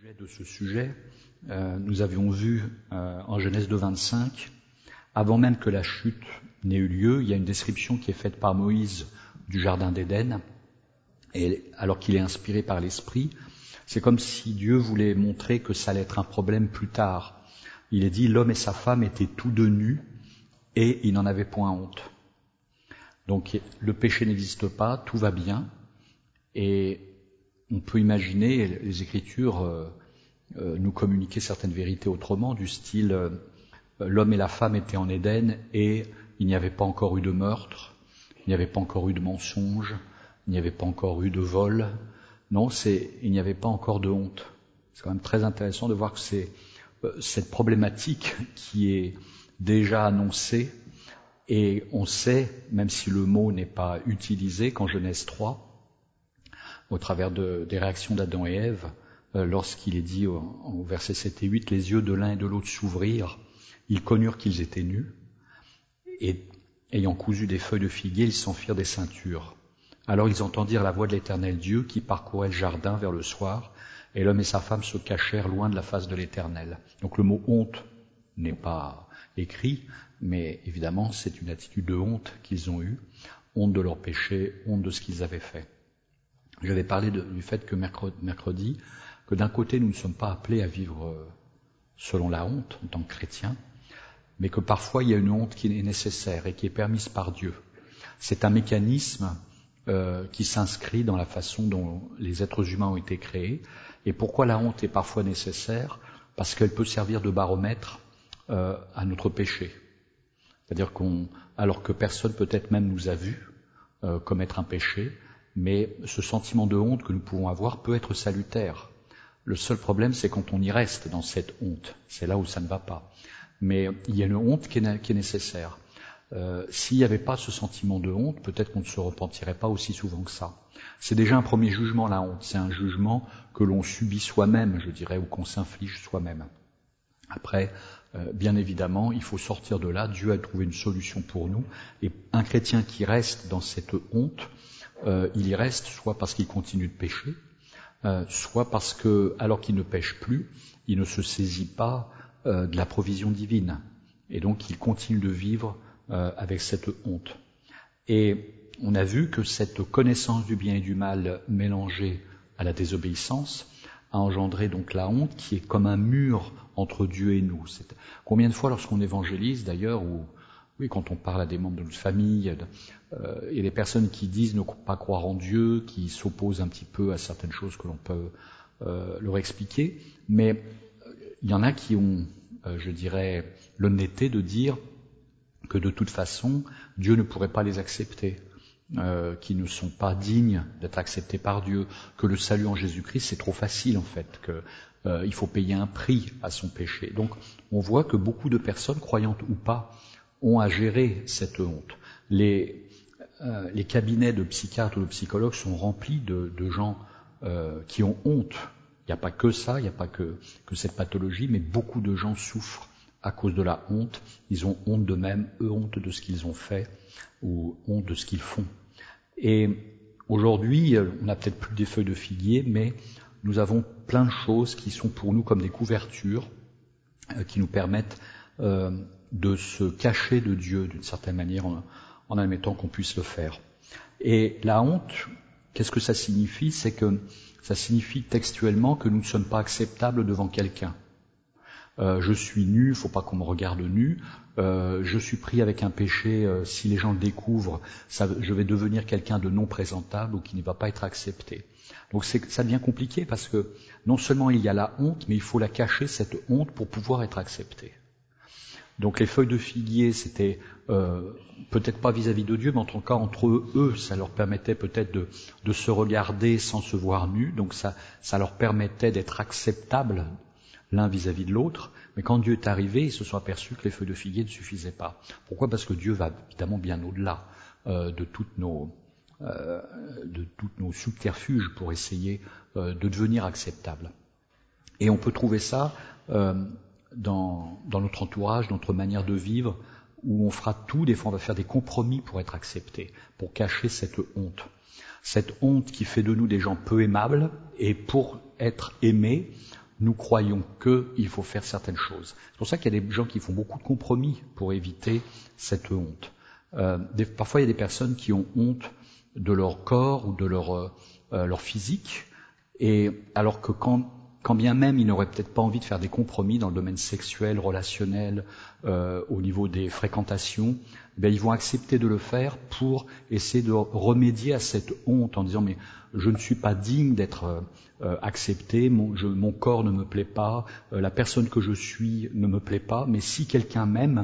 sujet de ce sujet, nous avions vu en Genèse 2,25, avant même que la chute n'ait eu lieu, il y a une description qui est faite par Moïse du Jardin d'Éden, et alors qu'il est inspiré par l'Esprit, c'est comme si Dieu voulait montrer que ça allait être un problème plus tard. Il est dit, l'homme et sa femme étaient tous deux nus, et ils n'en avaient point honte. Donc le péché n'existe pas, tout va bien, et on peut imaginer, les Écritures nous communiquer certaines vérités autrement, du style l'homme et la femme étaient en Éden et il n'y avait pas encore eu de meurtre, il n'y avait pas encore eu de mensonge, il n'y avait pas encore eu de vol. Non, il n'y avait pas encore de honte. C'est quand même très intéressant de voir que c'est cette problématique qui est déjà annoncée, et on sait, même si le mot n'est pas utilisé, qu'en Genèse 3, au travers des réactions d'Adam et Ève, lorsqu'il est dit au verset 7 et 8, les yeux de l'un et de l'autre s'ouvrirent, ils connurent qu'ils étaient nus, et ayant cousu des feuilles de figuier, ils s'en firent des ceintures. Alors ils entendirent la voix de l'Éternel Dieu qui parcourait le jardin vers le soir, et l'homme et sa femme se cachèrent loin de la face de l'Éternel. Donc le mot honte n'est pas écrit, mais évidemment c'est une attitude de honte qu'ils ont eue, honte de leur péché, honte de ce qu'ils avaient fait. J'avais parlé du fait que mercredi, que d'un côté nous ne sommes pas appelés à vivre selon la honte en tant que chrétiens, mais que parfois il y a une honte qui est nécessaire et qui est permise par Dieu. C'est un mécanisme qui s'inscrit dans la façon dont les êtres humains ont été créés. Et pourquoi la honte est parfois nécessaire? Parce qu'elle peut servir de baromètre à notre péché. C'est-à-dire alors que personne peut-être même nous a vus commettre un péché, mais ce sentiment de honte que nous pouvons avoir peut être salutaire. Le seul problème, c'est quand on y reste dans cette honte. C'est là où ça ne va pas. Mais il y a une honte qui est nécessaire. S'il n'y avait pas ce sentiment de honte, peut-être qu'on ne se repentirait pas aussi souvent que ça. C'est déjà un premier jugement, la honte. C'est un jugement que l'on subit soi-même, je dirais, ou qu'on s'inflige soi-même. Après, bien évidemment, il faut sortir de là. Dieu a trouvé une solution pour nous. Et un chrétien qui reste dans cette honte, il y reste soit parce qu'il continue de pécher, soit parce que, alors qu'il ne pêche plus, il ne se saisit pas de la provision divine. Et donc, il continue de vivre avec cette honte. Et on a vu que cette connaissance du bien et du mal mélangée à la désobéissance a engendré donc la honte qui est comme un mur entre Dieu et nous. Combien de fois lorsqu'on évangélise d'ailleurs, ou oui, quand on parle à des membres de notre famille, il y a des personnes qui disent ne pas croire en Dieu, qui s'opposent un petit peu à certaines choses que l'on peut leur expliquer, mais il y en a qui ont, je dirais, l'honnêteté de dire que de toute façon, Dieu ne pourrait pas les accepter, qui ne sont pas dignes d'être acceptés par Dieu, que le salut en Jésus-Christ c'est trop facile en fait, qu'il faut payer un prix à son péché. Donc on voit que beaucoup de personnes, croyantes ou pas, ont à gérer cette honte. Les cabinets de psychiatres ou de psychologues sont remplis de gens qui ont honte. Il n'y a pas que ça, il n'y a pas que cette pathologie, mais beaucoup de gens souffrent à cause de la honte. Ils ont honte d'eux-mêmes, honte de ce qu'ils ont fait, ou honte de ce qu'ils font. Et aujourd'hui, on n'a peut-être plus des feuilles de figuier, mais nous avons plein de choses qui sont pour nous comme des couvertures, qui nous permettent de se cacher de Dieu d'une certaine manière, en admettant qu'on puisse le faire. Et la honte, qu'est-ce que ça signifie? C'est que ça signifie textuellement que nous ne sommes pas acceptables devant quelqu'un. Je suis nu, il ne faut pas qu'on me regarde nu. Je suis pris avec un péché, si les gens le découvrent, je vais devenir quelqu'un de non présentable ou qui ne va pas être accepté. Donc ça devient compliqué parce que non seulement il y a la honte, mais il faut la cacher, cette honte, pour pouvoir être accepté. Donc les feuilles de figuier, c'était peut-être pas vis-à-vis de Dieu, mais en tout cas entre eux, ça leur permettait peut-être de se regarder sans se voir nus, donc ça leur permettait d'être acceptables l'un vis-à-vis de l'autre, mais quand Dieu est arrivé, ils se sont aperçus que les feuilles de figuier ne suffisaient pas. Pourquoi? Parce que Dieu va évidemment bien au-delà de toutes nos subterfuges pour essayer de devenir acceptable. Et on peut trouver ça dans notre entourage, notre manière de vivre, où on fera tout, des fois on va faire des compromis pour être accepté, pour cacher cette honte. Cette honte qui fait de nous des gens peu aimables, et pour être aimés, nous croyons qu'il faut faire certaines choses. C'est pour ça qu'il y a des gens qui font beaucoup de compromis pour éviter cette honte. Parfois, il y a des personnes qui ont honte de leur corps ou de leur physique, et alors que quand bien même ils n'auraient peut-être pas envie de faire des compromis dans le domaine sexuel, relationnel, au niveau des fréquentations, ils vont accepter de le faire pour essayer de remédier à cette honte en disant mais je ne suis pas digne d'être accepté, mon corps ne me plaît pas, la personne que je suis ne me plaît pas, mais si quelqu'un m'aime,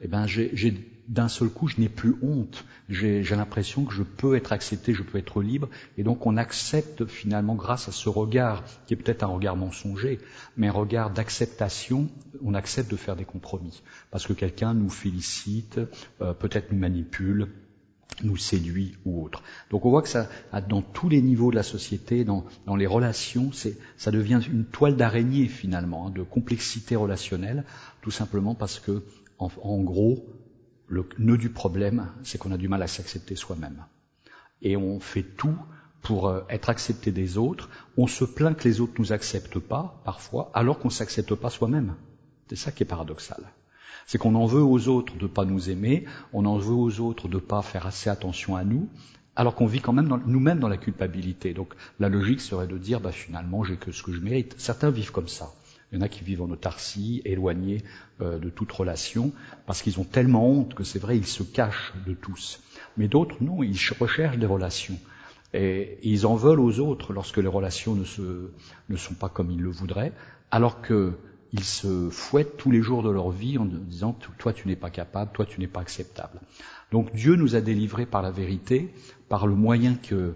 d'un seul coup, je n'ai plus honte. J'ai l'impression que je peux être accepté, je peux être libre. Et donc, on accepte finalement, grâce à ce regard, qui est peut-être un regard mensonger, mais un regard d'acceptation, on accepte de faire des compromis. Parce que quelqu'un nous félicite, peut-être nous manipule, nous séduit ou autre. Donc, on voit que ça, dans tous les niveaux de la société, dans les relations, ça devient une toile d'araignée finalement, de complexité relationnelle, tout simplement parce que, en gros, le nœud du problème, c'est qu'on a du mal à s'accepter soi-même. Et on fait tout pour être accepté des autres. On se plaint que les autres nous acceptent pas, parfois, alors qu'on s'accepte pas soi-même. C'est ça qui est paradoxal. C'est qu'on en veut aux autres de pas nous aimer, on en veut aux autres de pas faire assez attention à nous, alors qu'on vit quand même nous-mêmes dans la culpabilité. Donc la logique serait de dire, finalement, j'ai que ce que je mérite. Certains vivent comme ça. Il y en a qui vivent en autarcie, éloignés de toute relation, parce qu'ils ont tellement honte que c'est vrai, ils se cachent de tous. Mais d'autres, non, ils recherchent des relations. Et ils en veulent aux autres lorsque les relations ne sont pas comme ils le voudraient, alors qu'ils se fouettent tous les jours de leur vie en disant « toi tu n'es pas capable, toi tu n'es pas acceptable ». Donc Dieu nous a délivrés par la vérité, par le moyen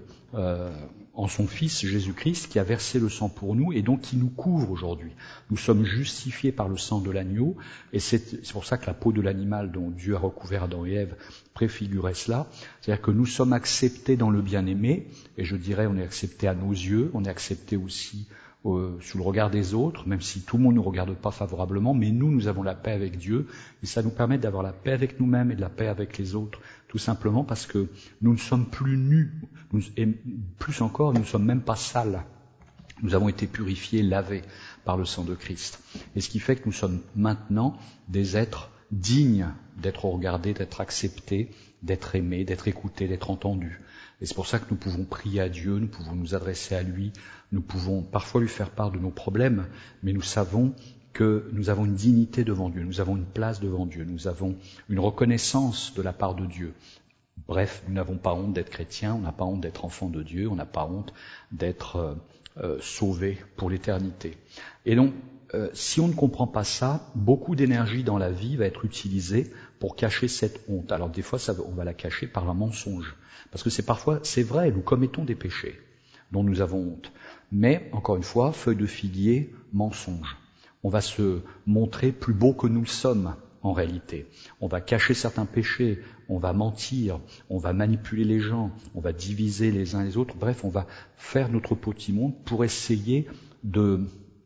en son Fils Jésus-Christ qui a versé le sang pour nous et donc qui nous couvre aujourd'hui. Nous sommes justifiés par le sang de l'agneau et c'est pour ça que la peau de l'animal dont Dieu a recouvert Adam et Ève préfigurait cela. C'est-à-dire que nous sommes acceptés dans le bien-aimé et je dirais on est acceptés à nos yeux, on est acceptés aussi sous le regard des autres, même si tout le monde ne nous regarde pas favorablement, mais nous avons la paix avec Dieu et ça nous permet d'avoir la paix avec nous-mêmes et de la paix avec les autres, tout simplement parce que nous ne sommes plus nus, et plus encore, nous ne sommes même pas sales. Nous avons été purifiés, lavés par le sang de Christ. Et ce qui fait que nous sommes maintenant des êtres dignes d'être regardés, d'être acceptés, d'être aimés, d'être écoutés, d'être entendus. Et c'est pour ça que nous pouvons prier à Dieu, nous pouvons nous adresser à lui, nous pouvons parfois lui faire part de nos problèmes, mais nous savons que nous avons une dignité devant Dieu, nous avons une place devant Dieu, nous avons une reconnaissance de la part de Dieu. Bref, nous n'avons pas honte d'être chrétiens, on n'a pas honte d'être enfants de Dieu, on n'a pas honte d'être sauvés pour l'éternité. Et donc, si on ne comprend pas ça, beaucoup d'énergie dans la vie va être utilisée pour cacher cette honte. Alors des fois, on va la cacher par un mensonge. Parce que c'est vrai, nous commettons des péchés dont nous avons honte. Mais, encore une fois, feuille de figuier, mensonge. On va se montrer plus beau que nous le sommes, en réalité. On va cacher certains péchés, on va mentir, on va manipuler les gens, on va diviser les uns les autres. Bref, on va faire notre petit monde pour essayer de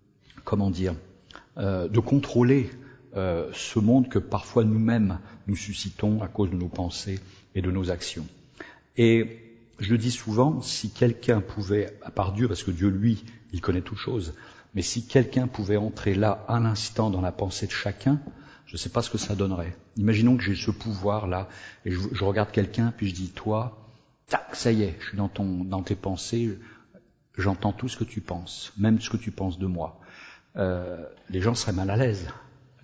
contrôler ce monde que parfois nous-mêmes nous suscitons à cause de nos pensées et de nos actions. Et je le dis souvent, si quelqu'un pouvait, à part Dieu, parce que Dieu, lui, il connaît toutes choses, mais si quelqu'un pouvait entrer là, à l'instant, dans la pensée de chacun, je ne sais pas ce que ça donnerait. Imaginons que j'ai ce pouvoir-là, et je regarde quelqu'un, puis je dis, toi, tac, ça y est, je suis dans tes pensées, j'entends tout ce que tu penses, même ce que tu penses de moi. Les gens seraient mal à l'aise, d'accord ?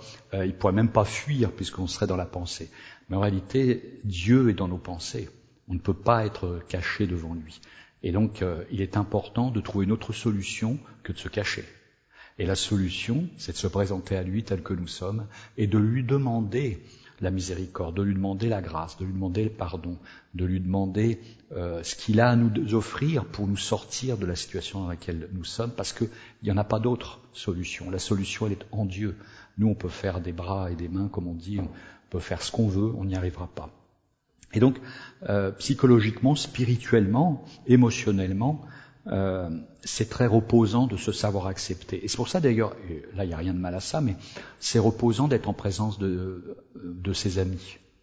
Ils pourraient même pas fuir, puisqu'on serait dans la pensée. Mais en réalité, Dieu est dans nos pensées. On ne peut pas être caché devant lui. Et donc, il est important de trouver une autre solution que de se cacher. Et la solution, c'est de se présenter à lui tel que nous sommes et de lui demander la miséricorde, de lui demander la grâce, de lui demander le pardon, de lui demander ce qu'il a à nous offrir pour nous sortir de la situation dans laquelle nous sommes, parce qu'il n'y en a pas d'autre solution. La solution, elle est en Dieu. Nous, on peut faire des bras et des mains, comme on dit, on peut faire ce qu'on veut, on n'y arrivera pas. Et donc, psychologiquement, spirituellement, émotionnellement, c'est très reposant de se savoir accepter. Et c'est pour ça d'ailleurs, et là il n'y a rien de mal à ça, mais c'est reposant d'être en présence de ses amis.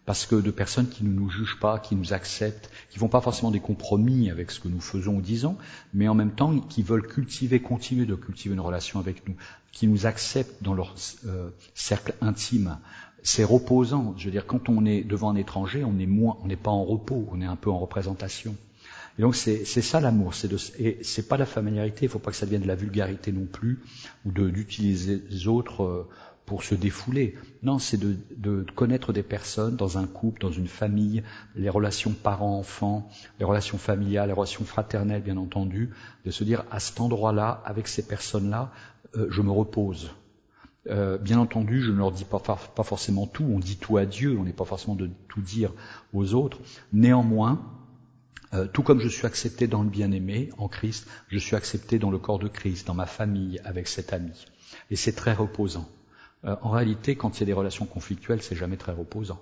parce que de personnes qui ne nous jugent pas, qui nous acceptent, qui font pas forcément des compromis avec ce que nous faisons ou disons, mais en même temps qui veulent continuer de cultiver une relation avec nous, qui nous acceptent dans leur cercle intime. C'est reposant. Je veux dire, quand on est devant un étranger, on n'est pas en repos, on est un peu en représentation. Et donc c'est ça l'amour, et c'est pas la familiarité, il faut pas que ça devienne de la vulgarité non plus, ou d'utiliser les autres pour se défouler. Non, c'est de connaître des personnes dans un couple, dans une famille, les relations parents-enfants, les relations familiales, les relations fraternelles bien entendu, de se dire à cet endroit-là, avec ces personnes-là, je me repose. Bien entendu, je ne leur dis pas forcément tout, on dit tout à Dieu, on n'est pas forcément de tout dire aux autres. Néanmoins, tout comme je suis accepté dans le bien-aimé, en Christ, je suis accepté dans le corps de Christ, dans ma famille, avec cet ami. Et c'est très reposant. En réalité, quand il y a des relations conflictuelles, c'est jamais très reposant.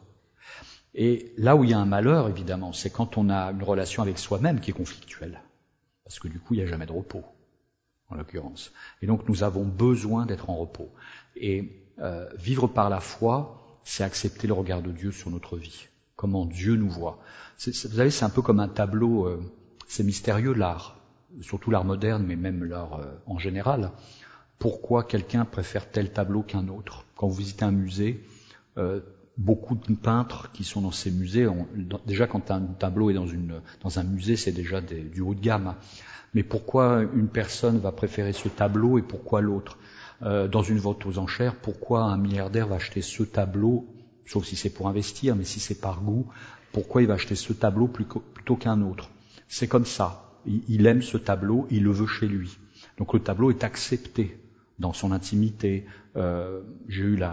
Et là où il y a un malheur, évidemment, c'est quand on a une relation avec soi-même qui est conflictuelle. Parce que du coup, il n'y a jamais de repos, en l'occurrence. Et donc, nous avons besoin d'être en repos. Et vivre par la foi, c'est accepter le regard de Dieu sur notre vie. Comment Dieu nous voit. Vous savez, c'est un peu comme un tableau, c'est mystérieux l'art, surtout l'art moderne, mais même l'art en général. Pourquoi quelqu'un préfère tel tableau qu'un autre? Quand vous visitez un musée, beaucoup de peintres qui sont dans ces musées, déjà quand un tableau est dans un musée, c'est déjà du haut de gamme. Mais pourquoi une personne va préférer ce tableau et pourquoi l'autre? Dans une vente aux enchères, pourquoi un milliardaire va acheter ce tableau, sauf si c'est pour investir, mais si c'est par goût, pourquoi il va acheter ce tableau plutôt qu'un autre? C'est comme ça. Il aime ce tableau, il le veut chez lui. Donc le tableau est accepté dans son intimité. J'ai eu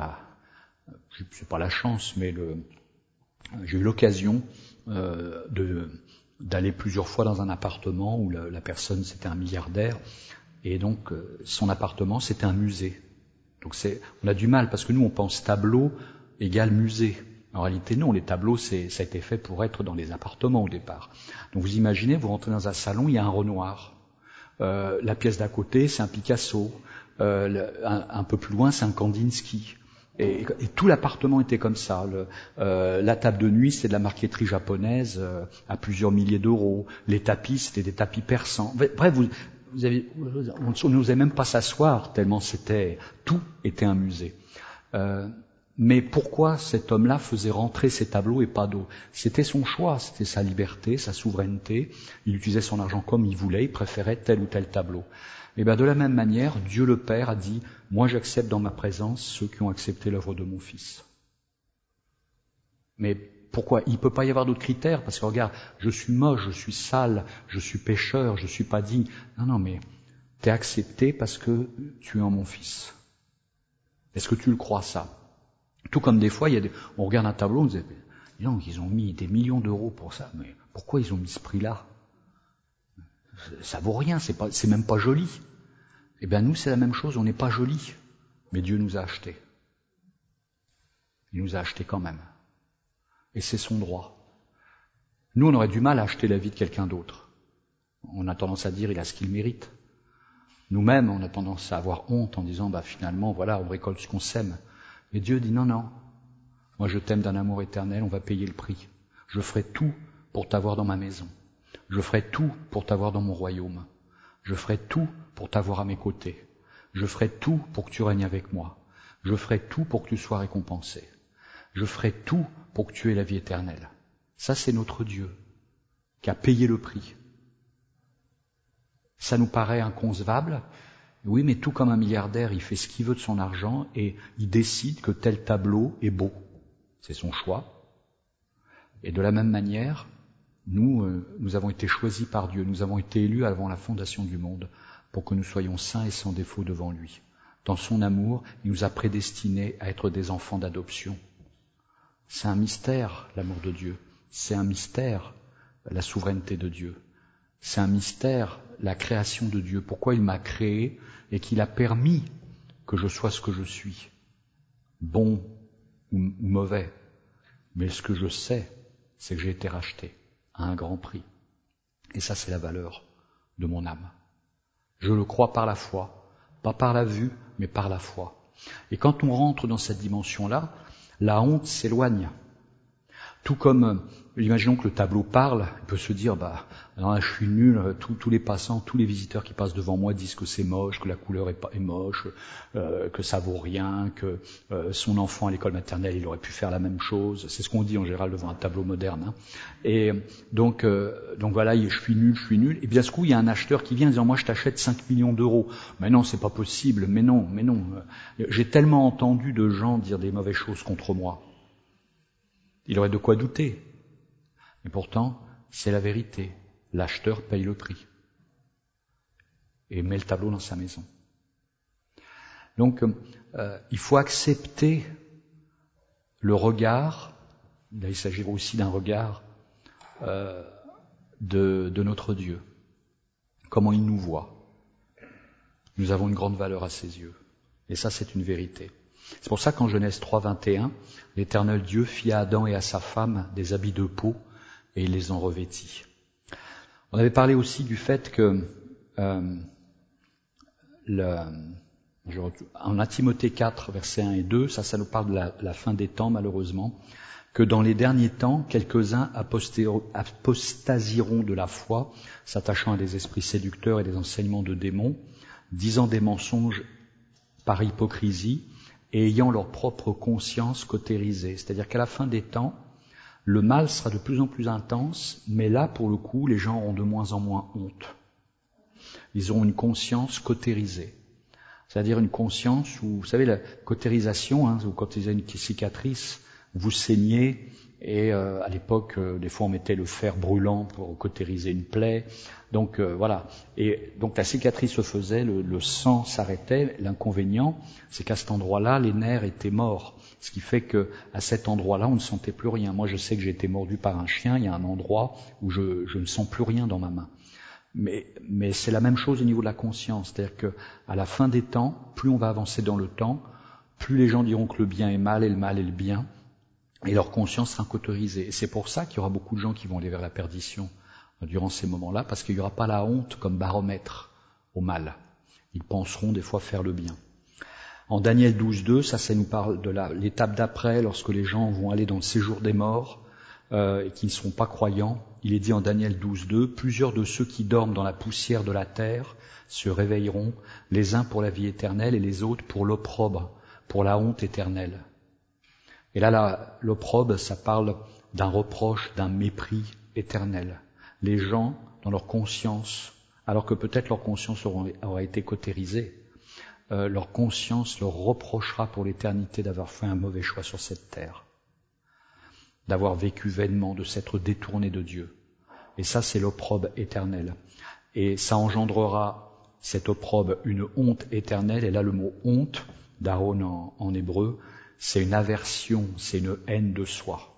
c'est pas la chance, mais j'ai eu l'occasion d'aller plusieurs fois dans un appartement où la personne c'était un milliardaire et donc son appartement c'était un musée. Donc on a du mal parce que nous on pense tableau égale musée. En réalité non, les tableaux ça a été fait pour être dans les appartements au départ. Donc vous imaginez, vous rentrez dans un salon, il y a un Renoir. La pièce d'à côté c'est un Picasso. Un peu plus loin c'est un Kandinsky. Et tout l'appartement était comme ça. La table de nuit, c'est de la marqueterie japonaise à plusieurs milliers d'euros. Les tapis, c'était des tapis persans. Bref, on n'osait même pas s'asseoir tellement tout était un musée. Mais pourquoi cet homme-là faisait rentrer ces tableaux et pas d'autres? C'était son choix, c'était sa liberté, sa souveraineté. Il utilisait son argent comme il voulait, il préférait tel ou tel tableau. Et bien de la même manière, Dieu le Père a dit, moi j'accepte dans ma présence ceux qui ont accepté l'œuvre de mon Fils. Mais pourquoi? Il ne peut pas y avoir d'autres critères, parce que regarde, je suis moche, je suis sale, je suis pécheur, je suis pas digne. Non, mais t'es accepté parce que tu es en mon Fils. Est-ce que tu le crois ça? Tout comme des fois, on regarde un tableau, on dit, non, ils ont mis des millions d'euros pour ça, mais pourquoi ils ont mis ce prix-là? Ça vaut rien, c'est même pas joli. Eh bien nous c'est la même chose, on n'est pas joli, mais Dieu nous a achetés. Il nous a achetés quand même. Et c'est son droit. Nous on aurait du mal à acheter la vie de quelqu'un d'autre. On a tendance à dire il a ce qu'il mérite. Nous-mêmes on a tendance à avoir honte en disant finalement voilà on récolte ce qu'on sème. Mais Dieu dit non, moi je t'aime d'un amour éternel, on va payer le prix. Je ferai tout pour t'avoir dans ma maison. Je ferai tout pour t'avoir dans mon royaume. Je ferai tout pour t'avoir à mes côtés. Je ferai tout pour que tu règnes avec moi. Je ferai tout pour que tu sois récompensé. Je ferai tout pour que tu aies la vie éternelle. Ça, c'est notre Dieu qui a payé le prix. Ça nous paraît inconcevable. Oui, mais tout comme un milliardaire, il fait ce qu'il veut de son argent et il décide que tel tableau est beau. C'est son choix. Et de la même manière, nous avons été choisis par Dieu, nous avons été élus avant la fondation du monde pour que nous soyons saints et sans défaut devant lui. Dans son amour, il nous a prédestinés à être des enfants d'adoption. C'est un mystère, l'amour de Dieu. C'est un mystère, la souveraineté de Dieu. C'est un mystère, la création de Dieu. Pourquoi il m'a créé et qu'il a permis que je sois ce que je suis, bon ou mauvais. Mais ce que je sais, c'est que j'ai été racheté à un grand prix. Et ça, c'est la valeur de mon âme. Je le crois par la foi, pas par la vue, mais par la foi. Et quand on rentre dans cette dimension-là, la honte s'éloigne. Tout comme, imaginons que le tableau parle, il peut se dire, alors là, je suis nul, tous les passants, tous les visiteurs qui passent devant moi disent que c'est moche, que la couleur est moche, que ça vaut rien, que son enfant à l'école maternelle, il aurait pu faire la même chose. C'est ce qu'on dit en général devant un tableau moderne. Hein. Et donc voilà, je suis nul. Et bien, ce coup, il y a un acheteur qui vient en disant, moi, je t'achète 5 millions d'euros. Mais non, c'est pas possible. Mais non. J'ai tellement entendu de gens dire des mauvaises choses contre moi. Il aurait de quoi douter. Et pourtant, c'est la vérité. L'acheteur paye le prix. Et met le tableau dans sa maison. Donc, il faut accepter le regard, là il s'agira aussi d'un regard de notre Dieu. Comment il nous voit. Nous avons une grande valeur à ses yeux. Et ça, c'est une vérité. C'est pour ça qu'en Genèse 3, 21, l'Éternel Dieu fit à Adam et à sa femme des habits de peau et il les en revêtit. On avait parlé aussi du fait que en 1 Timothée 4, versets 1 et 2, ça nous parle de la fin des temps malheureusement, que dans les derniers temps, quelques-uns apostasieront de la foi, s'attachant à des esprits séducteurs et des enseignements de démons, disant des mensonges par hypocrisie, et ayant leur propre conscience cautérisée. C'est-à-dire qu'à la fin des temps, le mal sera de plus en plus intense, mais là, pour le coup, les gens auront de moins en moins honte. Ils auront une conscience cautérisée. C'est-à-dire une conscience où, vous savez, la cautérisation, vous cautérisez une cicatrice, vous saignez, et à l'époque, des fois on mettait le fer brûlant pour cautériser une plaie. Donc voilà. Et donc la cicatrice se faisait, le sang s'arrêtait. L'inconvénient, c'est qu'à cet endroit-là, les nerfs étaient morts. Ce qui fait que à cet endroit-là, on ne sentait plus rien. Moi, je sais que j'ai été mordu par un chien. Il y a un endroit où je ne sens plus rien dans ma main. Mais c'est la même chose au niveau de la conscience. C'est-à-dire que à la fin des temps, plus on va avancer dans le temps, plus les gens diront que le bien est mal et le mal est le bien. Et leur conscience sera cautérisée. Et c'est pour ça qu'il y aura beaucoup de gens qui vont aller vers la perdition durant ces moments-là, parce qu'il n'y aura pas la honte comme baromètre au mal. Ils penseront des fois faire le bien. En Daniel 12.2, ça nous parle de l'étape d'après, lorsque les gens vont aller dans le séjour des morts et qui ne seront pas croyants. Il est dit en Daniel 12.2, plusieurs de ceux qui dorment dans la poussière de la terre se réveilleront, les uns pour la vie éternelle et les autres pour l'opprobre, pour la honte éternelle. Et là, l'opprobre, ça parle d'un reproche, d'un mépris éternel. Les gens, dans leur conscience, alors que peut-être leur conscience aura été cautérisée, leur conscience leur reprochera pour l'éternité d'avoir fait un mauvais choix sur cette terre, d'avoir vécu vainement, de s'être détourné de Dieu. Et ça, c'est l'opprobre éternel. Et ça engendrera, cette opprobre, une honte éternelle. Et là, le mot honte, d'Aaron en hébreu, c'est une aversion, c'est une haine de soi.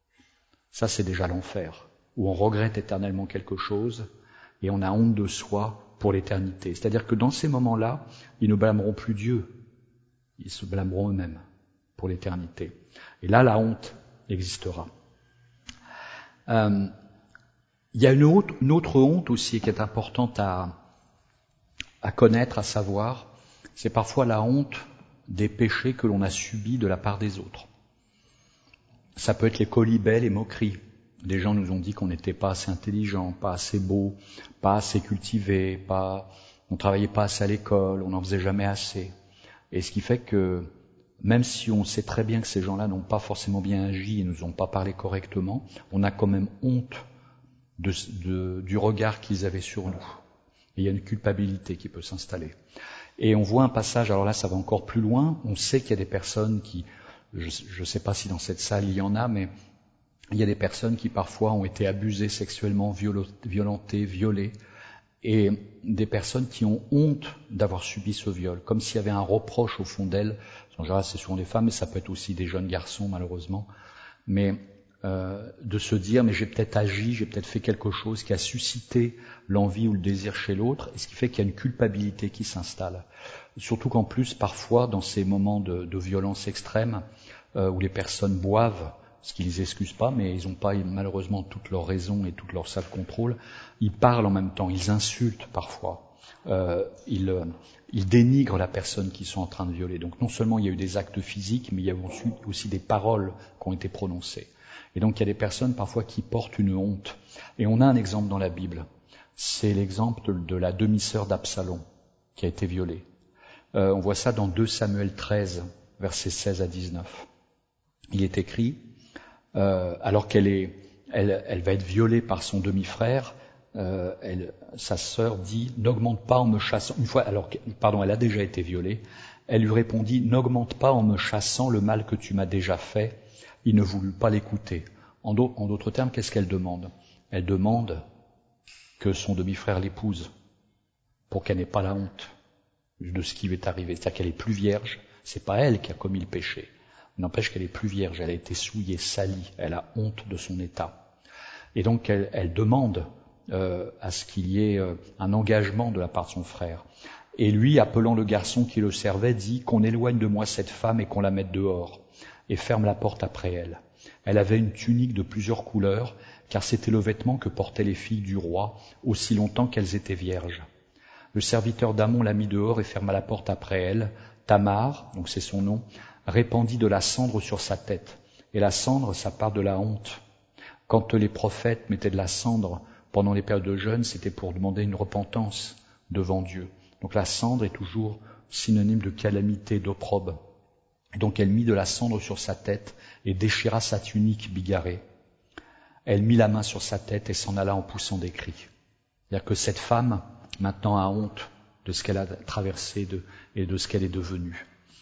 Ça, c'est déjà l'enfer, où on regrette éternellement quelque chose et on a honte de soi pour l'éternité. C'est-à-dire que dans ces moments-là, ils ne blâmeront plus Dieu, ils se blâmeront eux-mêmes pour l'éternité. Et là, la honte existera. Il y a une autre honte aussi qui est importante à connaître, à savoir, c'est parfois la honte des péchés que l'on a subis de la part des autres. Ça peut être les colibets, les moqueries. Des gens nous ont dit qu'on n'était pas assez intelligent, pas assez beau, pas assez cultivé, on travaillait pas assez à l'école, on n'en faisait jamais assez. Et ce qui fait que, même si on sait très bien que ces gens-là n'ont pas forcément bien agi et ne nous ont pas parlé correctement, on a quand même honte du regard qu'ils avaient sur nous. Et il y a une culpabilité qui peut s'installer. Et on voit un passage, alors là ça va encore plus loin, on sait qu'il y a des personnes qui, je ne sais pas si dans cette salle il y en a, mais il y a des personnes qui parfois ont été abusées sexuellement, violentées, violées, et des personnes qui ont honte d'avoir subi ce viol, comme s'il y avait un reproche au fond d'elles. En général c'est souvent des femmes, mais ça peut être aussi des jeunes garçons malheureusement, mais de se dire, mais j'ai peut-être agi, j'ai peut-être fait quelque chose qui a suscité l'envie ou le désir chez l'autre, et ce qui fait qu'il y a une culpabilité qui s'installe. Surtout qu'en plus, parfois, dans ces moments de violence extrême, où les personnes boivent, ce qui les excuse pas, mais ils n'ont pas malheureusement toutes leurs raisons et toute leur self-control. Ils parlent en même temps, ils insultent parfois, ils dénigrent la personne qu'ils sont en train de violer. Donc non seulement il y a eu des actes physiques, mais il y a aussi des paroles qui ont été prononcées. Et donc il y a des personnes parfois qui portent une honte. Et on a un exemple dans la Bible. C'est l'exemple de la demi-sœur d'Absalom qui a été violée. On voit ça dans 2 Samuel 13, versets 16 à 19. Il est écrit, alors elle va être violée par son demi-frère, sa sœur dit « N'augmente pas en me chassant ». Elle a déjà été violée. Elle lui répondit « N'augmente pas en me chassant le mal que tu m'as déjà fait ». Il ne voulut pas l'écouter. En d'autres termes, qu'est-ce qu'elle demande? Elle demande que son demi-frère l'épouse pour qu'elle n'ait pas la honte de ce qui lui est arrivé. C'est-à-dire qu'elle est plus vierge. C'est pas elle qui a commis le péché. N'empêche qu'elle est plus vierge. Elle a été souillée, salie. Elle a honte de son état. Et donc elle demande à ce qu'il y ait un engagement de la part de son frère. Et lui, appelant le garçon qui le servait, dit qu'on éloigne de moi cette femme et qu'on la mette dehors, et ferme la porte après elle. Elle avait une tunique de plusieurs couleurs, car c'était le vêtement que portaient les filles du roi, aussi longtemps qu'elles étaient vierges. Le serviteur d'Amon la mit dehors et ferma la porte après elle. Tamar, donc c'est son nom, répandit de la cendre sur sa tête. Et la cendre, ça part de la honte. Quand les prophètes mettaient de la cendre pendant les périodes de jeûne, c'était pour demander une repentance devant Dieu. Donc la cendre est toujours synonyme de calamité, d'opprobre. Donc elle mit de la cendre sur sa tête et déchira sa tunique bigarrée. Elle mit la main sur sa tête et s'en alla en poussant des cris. C'est-à-dire que cette femme, maintenant, a honte de ce qu'elle a traversé et de ce qu'elle est devenue.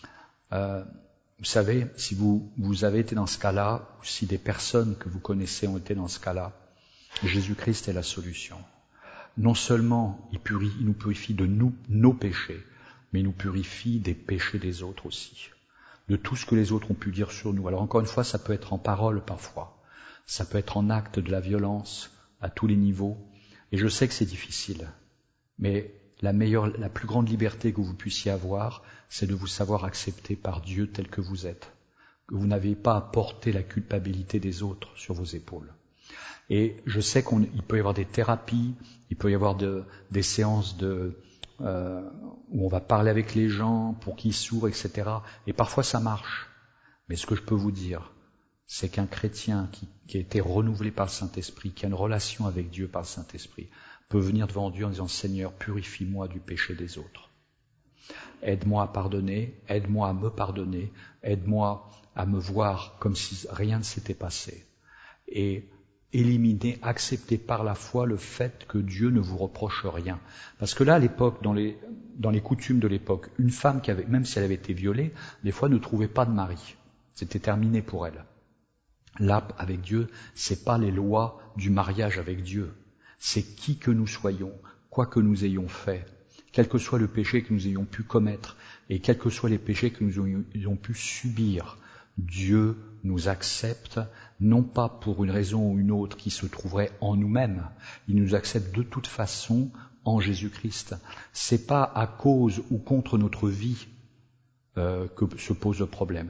Vous savez, si vous avez été dans ce cas-là, ou si des personnes que vous connaissez ont été dans ce cas-là, Jésus-Christ est la solution. Non seulement il nous purifie de nos péchés, mais il nous purifie des péchés des autres aussi, de tout ce que les autres ont pu dire sur nous. Alors encore une fois, ça peut être en parole parfois, ça peut être en acte de la violence à tous les niveaux, et je sais que c'est difficile, mais la plus grande liberté que vous puissiez avoir, c'est de vous savoir accepté par Dieu tel que vous êtes, que vous n'avez pas à porter la culpabilité des autres sur vos épaules. Et je sais qu'il peut y avoir des thérapies, il peut y avoir des séances où on va parler avec les gens pour qu'ils s'ouvrent, etc. Et parfois ça marche. Mais ce que je peux vous dire, c'est qu'un chrétien qui a été renouvelé par le Saint-Esprit, qui a une relation avec Dieu par le Saint-Esprit, peut venir devant Dieu en disant « Seigneur, purifie-moi du péché des autres. Aide-moi à pardonner, aide-moi à me pardonner, aide-moi à me voir comme si rien ne s'était passé. » Et éliminer, accepter par la foi le fait que Dieu ne vous reproche rien. Parce que là, à l'époque, dans les coutumes de l'époque, une femme même si elle avait été violée, des fois ne trouvait pas de mari. C'était terminé pour elle. Là, avec Dieu, c'est pas les lois du mariage avec Dieu. C'est qui que nous soyons, quoi que nous ayons fait, quel que soit le péché que nous ayons pu commettre, et quels que soient les péchés que nous ayons pu subir, Dieu nous accepte, non pas pour une raison ou une autre qui se trouverait en nous-mêmes, il nous accepte de toute façon en Jésus-Christ. C'est pas à cause ou contre notre vie que se pose le problème.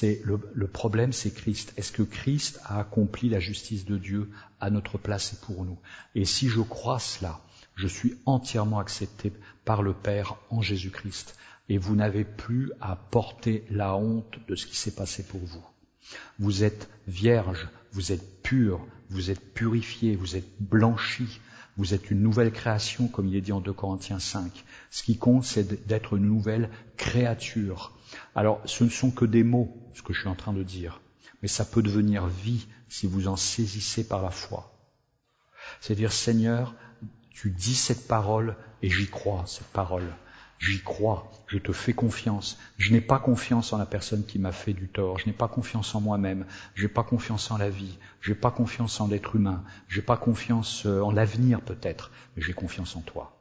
Le problème, c'est Christ. Est-ce que Christ a accompli la justice de Dieu à notre place et pour nous? Et si je crois cela, je suis entièrement accepté par le Père en Jésus-Christ. Et vous n'avez plus à porter la honte de ce qui s'est passé pour vous. Vous êtes vierge, vous êtes pur, vous êtes purifié, vous êtes blanchi, vous êtes une nouvelle création, comme il est dit en 2 Corinthiens 5. Ce qui compte, c'est d'être une nouvelle créature. Alors, ce ne sont que des mots, ce que je suis en train de dire, mais ça peut devenir vie si vous en saisissez par la foi. C'est-à-dire, Seigneur, tu dis cette parole et j'y crois, cette parole. J'y crois, je te fais confiance. Je n'ai pas confiance en la personne qui m'a fait du tort. Je n'ai pas confiance en moi-même. Je n'ai pas confiance en la vie. Je n'ai pas confiance en l'être humain. Je n'ai pas confiance en l'avenir peut-être. Mais j'ai confiance en toi.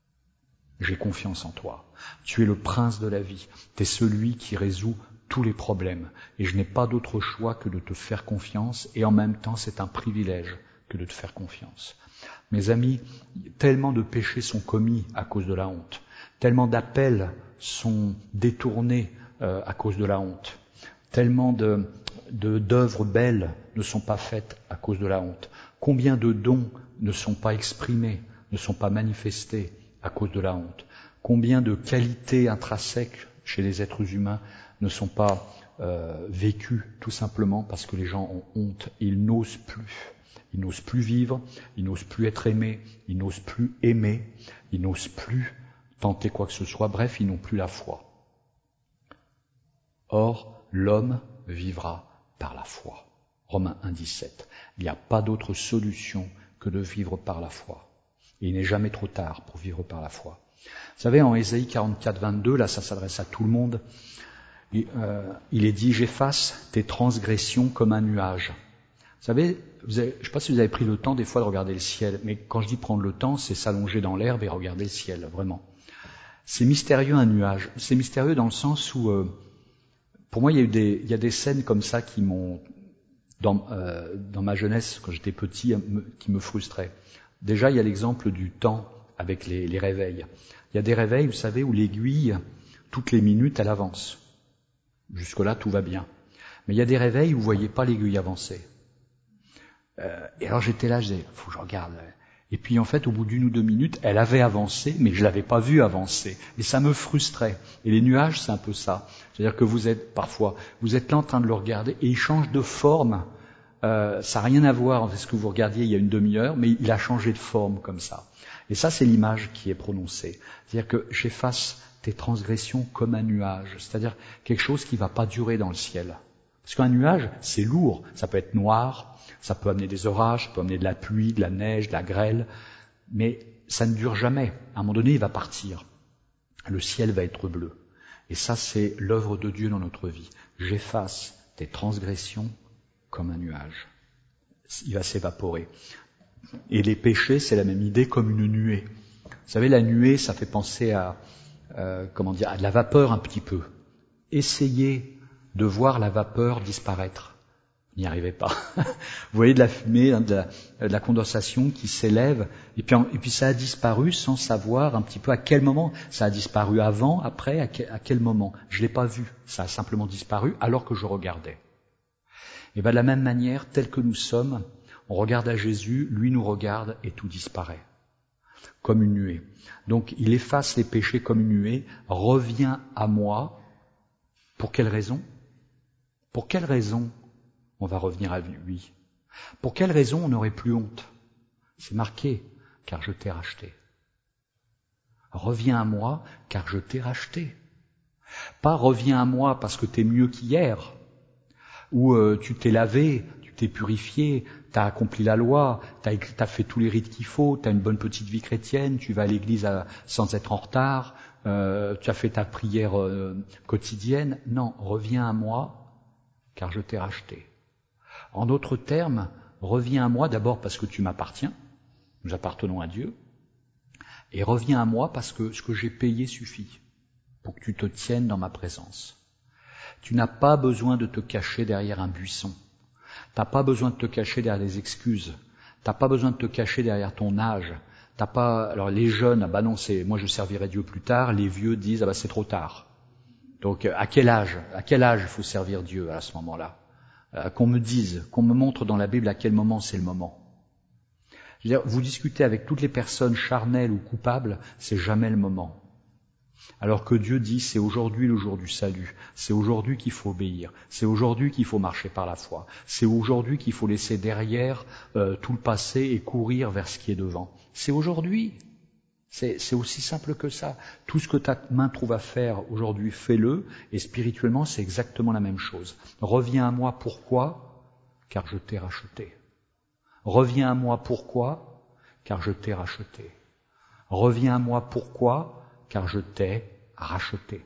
J'ai confiance en toi. Tu es le prince de la vie. Tu es celui qui résout tous les problèmes. Et je n'ai pas d'autre choix que de te faire confiance. Et en même temps, c'est un privilège que de te faire confiance. Mes amis, tellement de péchés sont commis à cause de la honte. Tellement d'appels sont détournés à cause de la honte. Tellement d'œuvres belles ne sont pas faites à cause de la honte? Combien de dons ne sont pas exprimés, ne sont pas manifestés à cause de la honte? Combien de qualités intrinsèques chez les êtres humains ne sont pas vécues tout simplement parce que les gens ont honte, ils n'osent plus. Ils n'osent plus vivre, ils n'osent plus être aimés, ils n'osent plus aimer, ils n'osent plus tenter quoi que ce soit, bref, ils n'ont plus la foi. Or, l'homme vivra par la foi. Romains 1,17. Il n'y a pas d'autre solution que de vivre par la foi. Et il n'est jamais trop tard pour vivre par la foi. Vous savez, en Ésaïe 44, 22, là ça s'adresse à tout le monde, il est dit « J'efface tes transgressions comme un nuage ». Vous savez, je ne sais pas si vous avez pris le temps des fois de regarder le ciel, mais quand je dis prendre le temps, c'est s'allonger dans l'herbe et regarder le ciel, vraiment. C'est mystérieux un nuage. C'est mystérieux dans le sens où, pour moi, il y a des scènes comme ça qui m'ont, dans ma jeunesse, quand j'étais petit, qui me frustraient. Déjà, il y a l'exemple du temps avec les réveils. Il y a des réveils, vous savez, où l'aiguille, toutes les minutes, elle avance. Jusque-là, tout va bien. Mais il y a des réveils où vous voyez pas l'aiguille avancer. Et alors j'étais là, je disais, faut que je regarde. Et puis en fait, au bout d'1 ou 2 minutes, elle avait avancé, mais je l'avais pas vue avancer. Et ça me frustrait. Et les nuages, c'est un peu ça. C'est-à-dire que vous êtes là en train de le regarder, et il change de forme. Ça n'a rien à voir avec ce que vous regardiez il y a une demi-heure, mais il a changé de forme comme ça. Et ça, c'est l'image qui est prononcée. C'est-à-dire que j'efface tes transgressions comme un nuage. C'est-à-dire quelque chose qui ne va pas durer dans le ciel. Parce qu'un nuage, c'est lourd. Ça peut être noir, ça peut amener des orages, ça peut amener de la pluie, de la neige, de la grêle, mais ça ne dure jamais. À un moment donné, il va partir. Le ciel va être bleu. Et ça, c'est l'œuvre de Dieu dans notre vie. J'efface tes transgressions comme un nuage. Il va s'évaporer. Et les péchés, c'est la même idée comme une nuée. Vous savez, la nuée, ça fait penser à de la vapeur un petit peu. Essayez de voir la vapeur disparaître. N'y arrivez pas. Vous voyez de la fumée, de la condensation qui s'élève, et puis ça a disparu sans savoir un petit peu à quel moment. Ça a disparu avant, après, à quel moment. Je l'ai pas vu. Ça a simplement disparu alors que je regardais. Et de la même manière, tel que nous sommes, on regarde à Jésus, lui nous regarde et tout disparaît. Comme une nuée. Donc il efface les péchés comme une nuée, revient à moi. Pour quelle raison? Pour quelle raison on va revenir à lui? Pour quelle raison on n'aurait plus honte? C'est marqué, car je t'ai racheté. Reviens à moi, car je t'ai racheté. Pas reviens à moi parce que t'es mieux qu'hier, ou tu t'es lavé, tu t'es purifié, t'as accompli la loi, t'as fait tous les rites qu'il faut, t'as une bonne petite vie chrétienne, tu vas à l'église sans être en retard, tu as fait ta prière quotidienne. Non, reviens à moi, car je t'ai racheté. En d'autres termes, reviens à moi d'abord parce que tu m'appartiens, nous appartenons à Dieu, et reviens à moi parce que ce que j'ai payé suffit pour que tu te tiennes dans ma présence. Tu n'as pas besoin de te cacher derrière un buisson. Tu n'as pas besoin de te cacher derrière des excuses. Tu n'as pas besoin de te cacher derrière ton âge. Alors les jeunes, moi je servirai Dieu plus tard. Les vieux disent, c'est trop tard. Donc à quel âge il faut servir Dieu à ce moment-là? Qu'on me dise, qu'on me montre dans la Bible à quel moment c'est le moment. Je veux dire, vous discutez avec toutes les personnes charnelles ou coupables, c'est jamais le moment. Alors que Dieu dit, c'est aujourd'hui le jour du salut, c'est aujourd'hui qu'il faut obéir, c'est aujourd'hui qu'il faut marcher par la foi, c'est aujourd'hui qu'il faut laisser derrière tout le passé et courir vers ce qui est devant. C'est aujourd'hui. C'est aussi simple que ça. Tout ce que ta main trouve à faire aujourd'hui, fais-le, et spirituellement, c'est exactement la même chose. Reviens à moi, pourquoi? Car je t'ai racheté. Reviens à moi, pourquoi? Car je t'ai racheté. Reviens à moi, pourquoi? Car je t'ai racheté.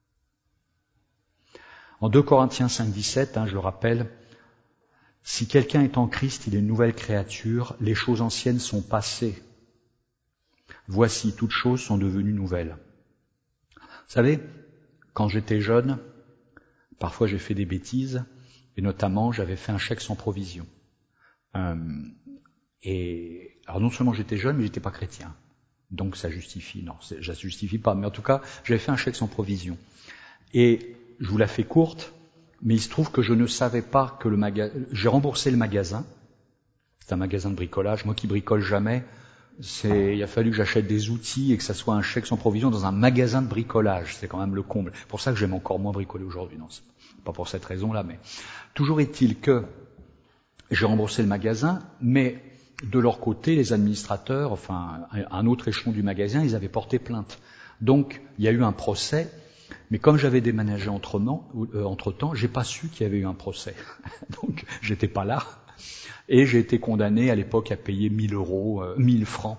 En 2 Corinthiens 5, 17, je le rappelle, si quelqu'un est en Christ, il est une nouvelle créature, les choses anciennes sont passées. Voici, toutes choses sont devenues nouvelles. Vous savez, quand j'étais jeune, parfois j'ai fait des bêtises, et notamment j'avais fait un chèque sans provision. Et alors non seulement j'étais jeune, mais j'étais pas chrétien. Donc ça justifie, non, ça justifie pas, mais en tout cas, j'avais fait un chèque sans provision. Et je vous la fais courte, Mais il se trouve que je ne savais pas que j'ai remboursé le magasin. C'est un magasin de bricolage. Moi qui bricole jamais, il a fallu que j'achète des outils et que ça soit un chèque sans provision dans un magasin de bricolage. C'est quand même le comble. C'est pour ça que j'aime encore moins bricoler aujourd'hui. Non, c'est pas pour cette raison-là, mais toujours est-il que j'ai remboursé le magasin, mais de leur côté, les administrateurs, enfin un autre échelon du magasin, ils avaient porté plainte. Donc il y a eu un procès, mais comme j'avais déménagé entre-temps, j'ai pas su qu'il y avait eu un procès. Donc j'étais pas là. Et j'ai été condamné à l'époque à payer 1000 francs,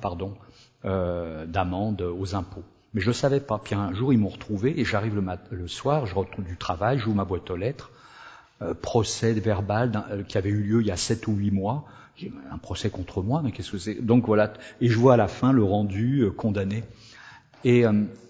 d'amende aux impôts. Mais je ne savais pas. Puis un jour, ils m'ont retrouvé et j'arrive le soir, je retrouve du travail, j'ouvre ma boîte aux lettres, procès verbal qui avait eu lieu il y a 7 ou 8 mois. J'ai un procès contre moi, mais qu'est-ce que c'est? Donc voilà. Et je vois à la fin le rendu condamné. Et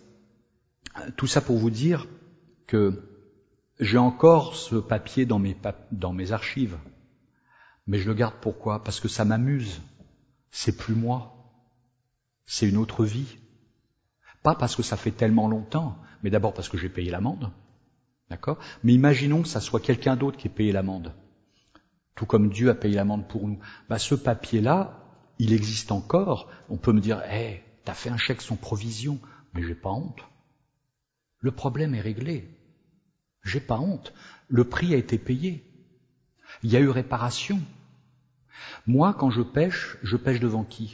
tout ça pour vous dire que j'ai encore ce papier dans mes archives. Mais je le garde pourquoi? Parce que ça m'amuse. C'est plus moi. C'est une autre vie. Pas parce que ça fait tellement longtemps, mais d'abord parce que j'ai payé l'amende. D'accord? Mais imaginons que ça soit quelqu'un d'autre qui ait payé l'amende. Tout comme Dieu a payé l'amende pour nous. Ce papier-là, il existe encore. On peut me dire, t'as fait un chèque sans provision. Mais j'ai pas honte. Le problème est réglé. J'ai pas honte. Le prix a été payé. Il y a eu réparation. Moi, quand je pêche devant qui?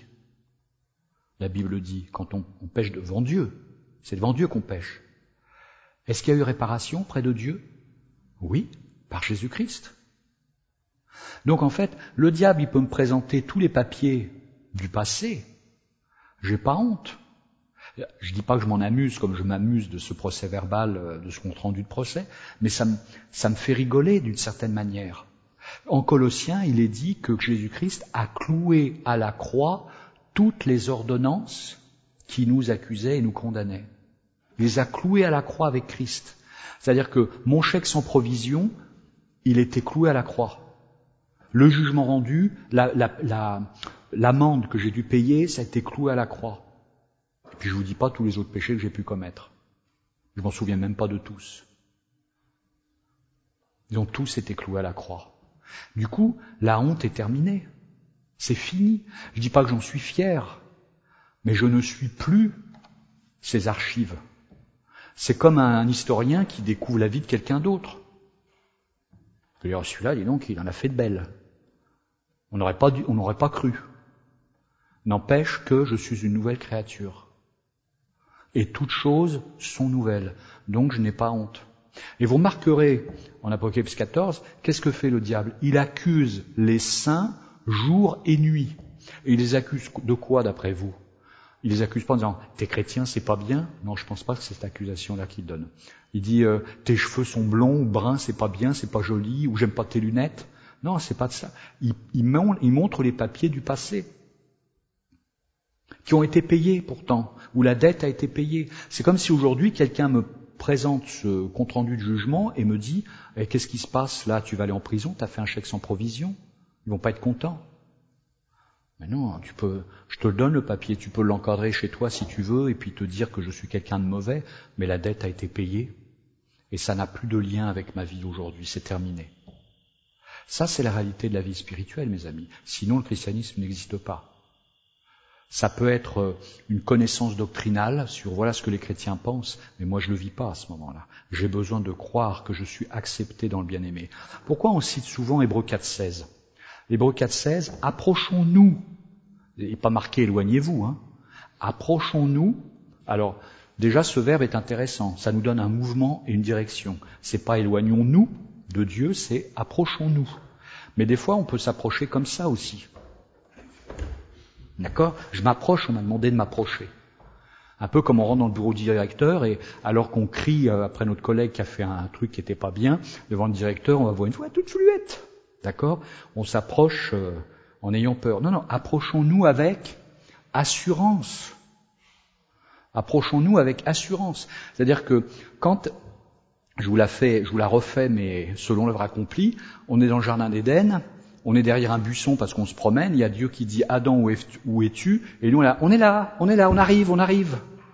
La Bible dit, quand on pêche devant Dieu, c'est devant Dieu qu'on pêche. Est-ce qu'il y a eu réparation près de Dieu? Oui, par Jésus-Christ. Donc en fait, le diable, il peut me présenter tous les papiers du passé. J'ai pas honte. Je dis pas que je m'en amuse comme je m'amuse de ce procès verbal, de ce compte rendu de procès, mais ça me fait rigoler d'une certaine manière. En Colossiens, il est dit que Jésus-Christ a cloué à la croix toutes les ordonnances qui nous accusaient et nous condamnaient. Il les a clouées à la croix avec Christ. C'est-à-dire que mon chèque sans provision, il était cloué à la croix. Le jugement rendu, l'amende que j'ai dû payer, ça a été cloué à la croix. Et puis je vous dis pas tous les autres péchés que j'ai pu commettre. Je m'en souviens même pas de tous. Ils ont tous été cloués à la croix. Du coup, la honte est terminée. C'est fini. Je dis pas que j'en suis fier, mais je ne suis plus ces archives. C'est comme un historien qui découvre la vie de quelqu'un d'autre. D'ailleurs, celui-là, dis donc, il en a fait de belles. On n'aurait pas cru. N'empêche que je suis une nouvelle créature. Et toutes choses sont nouvelles. Donc je n'ai pas honte. Et vous remarquerez, en Apocalypse 14, qu'est-ce que fait le diable? Il accuse les saints jour et nuit. Et il les accuse de quoi, d'après vous? Il les accuse pas en disant « T'es chrétien, c'est pas bien ». Non, je pense pas que c'est cette accusation-là qu'il donne. Il dit « Tes cheveux sont blonds ou bruns, c'est pas bien, c'est pas joli, ou j'aime pas tes lunettes ». Non, c'est pas de ça. Il montre les papiers du passé qui ont été payés pourtant, où la dette a été payée. C'est comme si aujourd'hui quelqu'un me présente ce compte-rendu de jugement et me dit « Qu'est-ce qui se passe là? Tu vas aller en prison, tu as fait un chèque sans provision, ils vont pas être contents. » Mais non, je te le donne le papier, tu peux l'encadrer chez toi si tu veux et puis te dire que je suis quelqu'un de mauvais, mais la dette a été payée et ça n'a plus de lien avec ma vie aujourd'hui, c'est terminé. Ça, c'est la réalité de la vie spirituelle, mes amis. Sinon, le christianisme n'existe pas. Ça peut être une connaissance doctrinale sur voilà ce que les chrétiens pensent, mais moi je le vis pas à ce moment-là. J'ai besoin de croire que je suis accepté dans le bien-aimé. Pourquoi on cite souvent Hébreux 4.16 ? Hébreux 4.16, approchons-nous, il n'est pas marqué éloignez-vous, approchons-nous. Alors, déjà ce verbe est intéressant, ça nous donne un mouvement et une direction. C'est pas éloignons-nous de Dieu, c'est approchons-nous. Mais des fois on peut s'approcher comme ça aussi. D'accord ? Je m'approche, on m'a demandé de m'approcher. Un peu comme on rentre dans le bureau du directeur et alors qu'on crie après notre collègue qui a fait un truc qui n'était pas bien, devant le directeur, on va voir une fois toute fluette. D'accord ? On s'approche en ayant peur. Non, approchons-nous avec assurance. Approchons-nous avec assurance. C'est-à-dire que quand je vous la refais, mais selon l'œuvre accomplie, on est dans le jardin d'Éden, on est derrière un buisson parce qu'on se promène, il y a Dieu qui dit « Adam, où es-tu ?» Et nous, on est là, on arrive.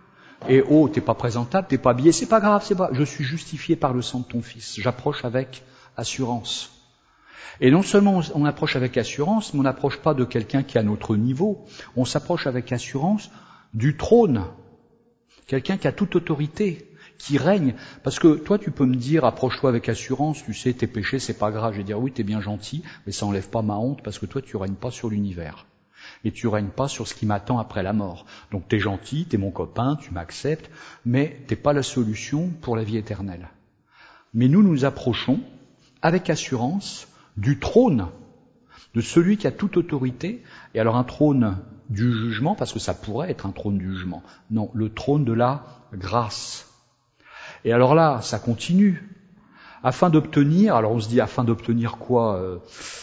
Et oh, t'es pas présentable, t'es pas habillé, c'est pas grave, je suis justifié par le sang de ton Fils. J'approche avec assurance. Et non seulement on approche avec assurance, mais on n'approche pas de quelqu'un qui est à notre niveau, on s'approche avec assurance du trône. Quelqu'un qui a toute autorité, qui règne. Parce que toi, tu peux me dire, approche-toi avec assurance, tu sais, tes péchés, c'est pas grave. Je vais dire, oui, t'es bien gentil, mais ça enlève pas ma honte, parce que toi, tu règnes pas sur l'univers. Et tu règnes pas sur ce qui m'attend après la mort. Donc t'es gentil, t'es mon copain, tu m'acceptes, mais t'es pas la solution pour la vie éternelle. Mais nous nous approchons avec assurance du trône, de celui qui a toute autorité. Et alors un trône du jugement, parce que ça pourrait être un trône du jugement. Non, le trône de la grâce. Et alors là, ça continue. Afin d'obtenir, alors on se dit afin d'obtenir quoi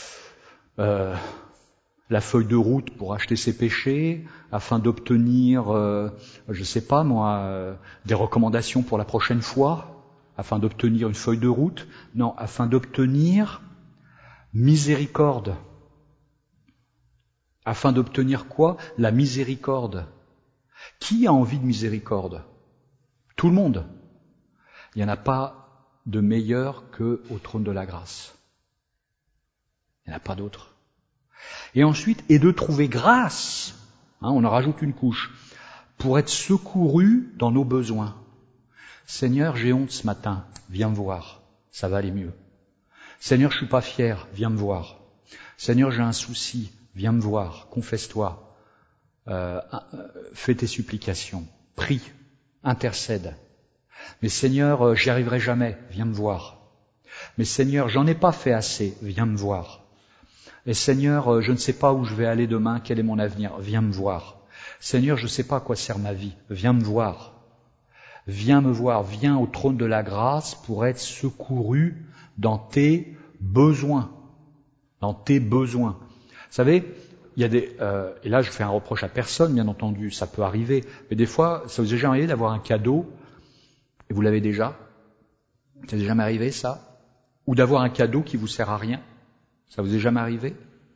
la feuille de route pour acheter ses péchés, afin d'obtenir, je sais pas moi, des recommandations pour la prochaine fois, afin d'obtenir une feuille de route. Non, afin d'obtenir miséricorde. Afin d'obtenir quoi? La miséricorde. Qui a envie de miséricorde? Tout le monde. Il n'y en a pas de meilleur qu'au trône de la grâce. Il n'y en a pas d'autre. Et ensuite, et de trouver grâce, on en rajoute une couche, pour être secouru dans nos besoins. Seigneur, j'ai honte ce matin, viens me voir, ça va aller mieux. Seigneur, je suis pas fier, viens me voir. Seigneur, j'ai un souci, viens me voir, confesse-toi, fais tes supplications, prie, intercède. Mais Seigneur, j'y arriverai jamais, viens me voir. Mais Seigneur, j'en ai pas fait assez, viens me voir. Et Seigneur, je ne sais pas où je vais aller demain, quel est mon avenir, viens me voir. Seigneur, je ne sais pas à quoi sert ma vie, viens me voir. Viens me voir, viens au trône de la grâce pour être secouru dans tes besoins. Dans tes besoins. Vous savez, il y a des... et là, je fais un reproche à personne, bien entendu, ça peut arriver. Mais des fois, ça vous est déjà arrivé d'avoir un cadeau, et vous l'avez déjà? Ça vous est jamais arrivé, ça? Ou d'avoir un cadeau qui vous sert à rien? Ça vous est jamais arrivé?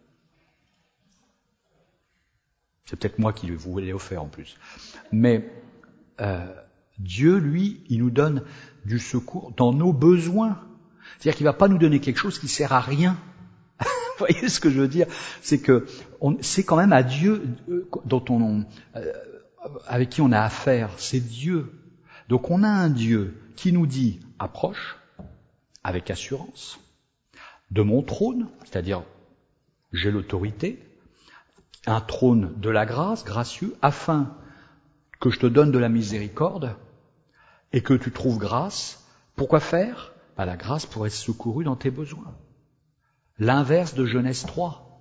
C'est peut-être moi qui vous l'ai offert en plus. Mais Dieu, lui, il nous donne du secours dans nos besoins. C'est-à-dire qu'il ne va pas nous donner quelque chose qui sert à rien. Vous voyez ce que je veux dire? C'est que c'est quand même à Dieu avec qui on a affaire. C'est Dieu. Donc on a un Dieu qui nous dit « approche » avec assurance de mon trône, c'est-à-dire j'ai l'autorité, un trône de la grâce, gracieux, afin que je te donne de la miséricorde et que tu trouves grâce. Pourquoi faire? La grâce pour être secouru dans tes besoins. L'inverse de Genèse 3.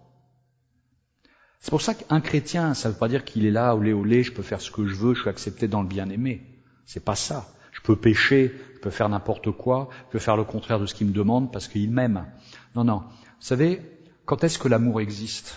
C'est pour ça qu'un chrétien, ça ne veut pas dire qu'il est là, olé, je peux faire ce que je veux, je suis accepté dans le bien-aimé. C'est pas ça. Je peux pécher, je peux faire n'importe quoi, je peux faire le contraire de ce qu'il me demande parce qu'il m'aime. Non. Vous savez, quand est-ce que l'amour existe?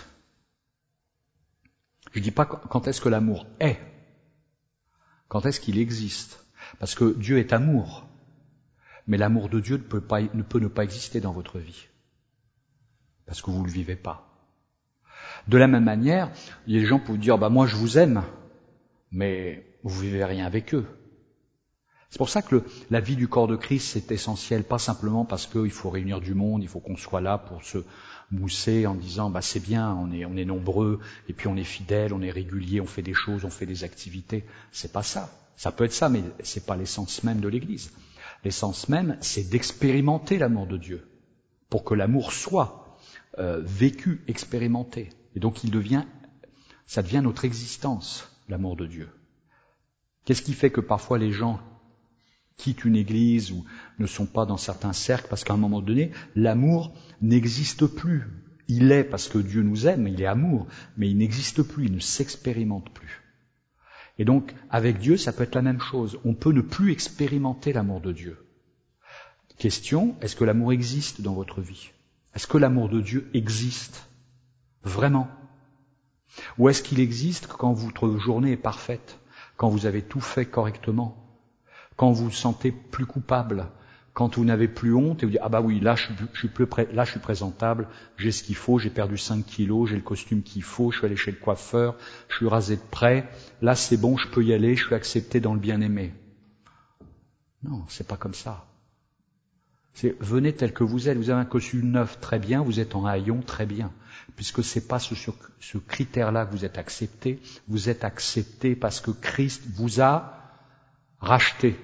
Je ne dis pas quand est-ce que l'amour est. Quand est-ce qu'il existe? Parce que Dieu est amour. Mais l'amour de Dieu ne peut ne pas exister dans votre vie. Parce que vous ne le vivez pas. De la même manière, il y a des gens qui peuvent dire, moi je vous aime, mais vous vivez rien avec eux. C'est pour ça que la vie du corps de Christ, c'est essentiel, pas simplement parce qu'il faut réunir du monde, il faut qu'on soit là pour se mousser en disant c'est bien, on est nombreux, et puis on est fidèles, on est réguliers, on fait des choses, on fait des activités. C'est pas ça. Ça peut être ça, mais c'est pas l'essence même de l'Église. L'essence même, c'est d'expérimenter l'amour de Dieu, pour que l'amour soit vécu, expérimenté. Et donc ça devient notre existence, l'amour de Dieu. Qu'est-ce qui fait que parfois les gens quittent une église ou ne sont pas dans certains cercles? Parce qu'à un moment donné, l'amour n'existe plus. Il est parce que Dieu nous aime, il est amour, mais il n'existe plus, il ne s'expérimente plus. Et donc, avec Dieu, ça peut être la même chose. On peut ne plus expérimenter l'amour de Dieu. Question, est-ce que l'amour existe dans votre vie? Est-ce que l'amour de Dieu existe? Vraiment? Ou est-ce qu'il existe quand votre journée est parfaite, quand vous avez tout fait correctement, quand vous vous sentez plus coupable, Quand vous n'avez plus honte et vous dites, ah bah oui, là je suis présentable, j'ai ce qu'il faut, j'ai perdu 5 kilos, j'ai le costume qu'il faut, je suis allé chez le coiffeur, je suis rasé de près, là c'est bon, je peux y aller, je suis accepté dans le bien-aimé. Non, c'est pas comme ça. C'est venez tel que vous êtes, vous avez un costume neuf, très bien, vous êtes en haillons, très bien. Puisque c'est pas ce critère-là que vous êtes accepté parce que Christ vous a racheté.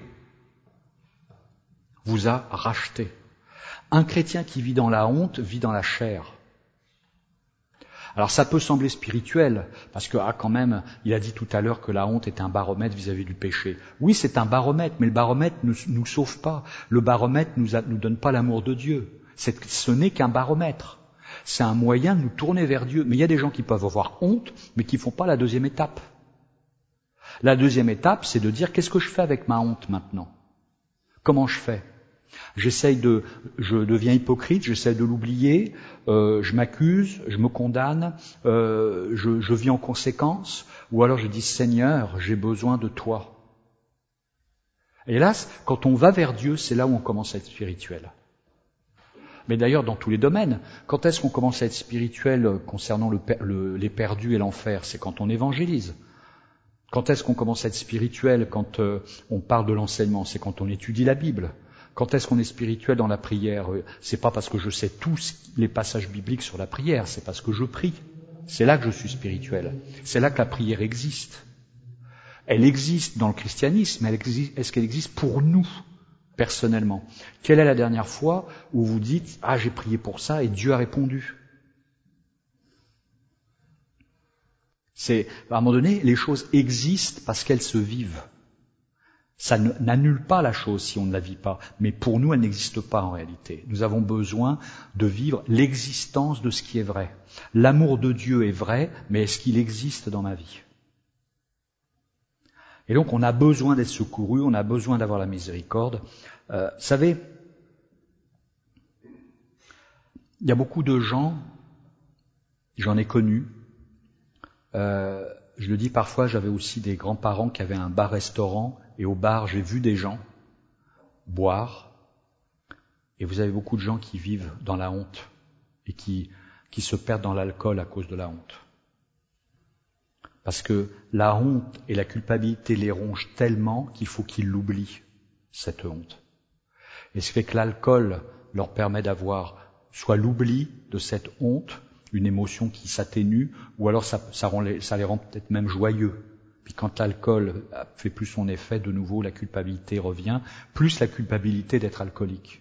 Vous a racheté. Un chrétien qui vit dans la honte vit dans la chair. Alors ça peut sembler spirituel, parce que quand même, il a dit tout à l'heure que la honte est un baromètre vis-à-vis du péché. Oui, c'est un baromètre, mais le baromètre ne nous sauve pas. Le baromètre nous donne pas l'amour de Dieu. Ce n'est qu'un baromètre. C'est un moyen de nous tourner vers Dieu. Mais il y a des gens qui peuvent avoir honte, mais qui font pas la deuxième étape. La deuxième étape, c'est de dire, qu'est-ce que je fais avec ma honte maintenant? Comment je fais? Je deviens hypocrite, j'essaie de l'oublier, je m'accuse, je me condamne, je vis en conséquence, ou alors je dis Seigneur, j'ai besoin de toi. Et là, quand on va vers Dieu, c'est là où on commence à être spirituel. Mais d'ailleurs, dans tous les domaines, quand est-ce qu'on commence à être spirituel concernant les perdus et l'enfer? C'est quand on évangélise. Quand est-ce qu'on commence à être spirituel quand on parle de l'enseignement? C'est quand on étudie la Bible. Quand est-ce qu'on est spirituel dans la prière? C'est pas parce que je sais tous les passages bibliques sur la prière, c'est parce que je prie. C'est là que je suis spirituel. C'est là que la prière existe. Elle existe dans le christianisme, mais est-ce qu'elle existe pour nous, personnellement? Quelle est la dernière fois où vous dites « Ah, j'ai prié pour ça et Dieu a répondu » ? C'est, à un moment donné, les choses existent parce qu'elles se vivent. Ça n'annule pas la chose si on ne la vit pas, mais pour nous, elle n'existe pas en réalité. Nous avons besoin de vivre l'existence de ce qui est vrai. L'amour de Dieu est vrai, mais est-ce qu'il existe dans ma vie? Et donc, on a besoin d'être secouru, on a besoin d'avoir la miséricorde. Vous savez, il y a beaucoup de gens, j'en ai connu, je le dis parfois, j'avais aussi des grands-parents qui avaient un bar-restaurant, et au bar, j'ai vu des gens boire, et vous avez beaucoup de gens qui vivent dans la honte, et qui se perdent dans l'alcool à cause de la honte. Parce que la honte et la culpabilité les rongent tellement qu'il faut qu'ils l'oublient, cette honte. Et ce fait que l'alcool leur permet d'avoir soit l'oubli de cette honte, une émotion qui s'atténue, ou alors ça les rend peut-être même joyeux. Puis quand l'alcool fait plus son effet, de nouveau la culpabilité revient, plus la culpabilité d'être alcoolique.